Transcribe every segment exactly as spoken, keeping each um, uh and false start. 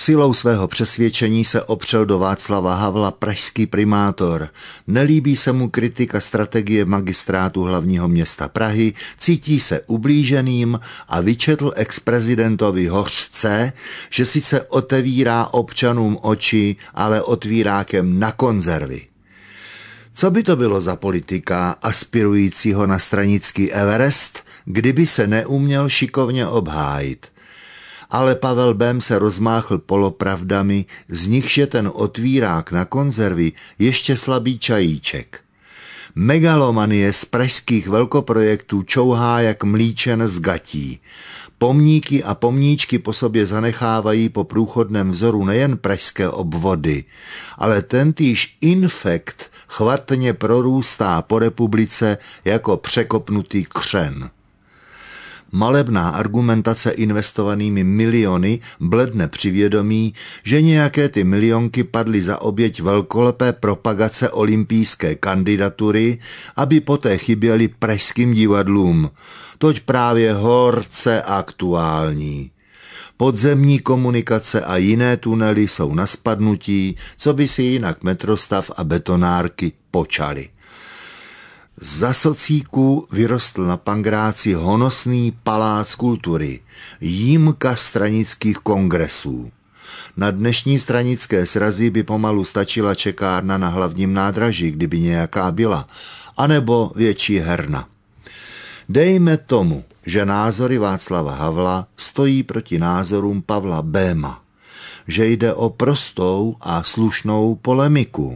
Silou svého přesvědčení se opřel do Václava Havla pražský primátor. Nelíbí se mu kritika strategie magistrátu hlavního města Prahy, cítí se ublíženým a vyčetl ex-prezidentovi hořce, že sice otevírá občanům oči, ale otvírákem na konzervy. Co by to bylo za politika aspirujícího na stranický Everest, kdyby se neuměl šikovně obhájit? Ale Pavel Bém se rozmáchl polopravdami, z nichž je ten otvírák na konzervy ještě slabý čajíček. Megalomanie z pražských velkoprojektů čouhá jak mlíčen z gatí. Pomníky a pomníčky po sobě zanechávají po průchodném vzoru nejen pražské obvody, ale tentýž infekt chvatně prorůstá po republice jako překopnutý křen. Malebná argumentace investovanými miliony bledne při vědomí, že nějaké ty milionky padly za oběť velkolepé propagace olympijské kandidatury, aby poté chyběly pražským divadlům. Toť právě horce aktuální. Podzemní komunikace a jiné tunely jsou na spadnutí, co by si jinak metrostav a betonárky počaly. Za socíků vyrostl na Pangráci honosný palác kultury, jímka stranických kongresů. Na dnešní stranické srazy by pomalu stačila čekárna na hlavním nádraží, kdyby nějaká byla, anebo větší herna. Dejme tomu, že názory Václava Havla stojí proti názorům Pavla Béma, že jde o prostou a slušnou polemiku.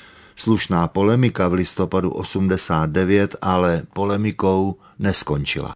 Slušná polemika v listopadu osmdesát devět ale polemikou neskončila.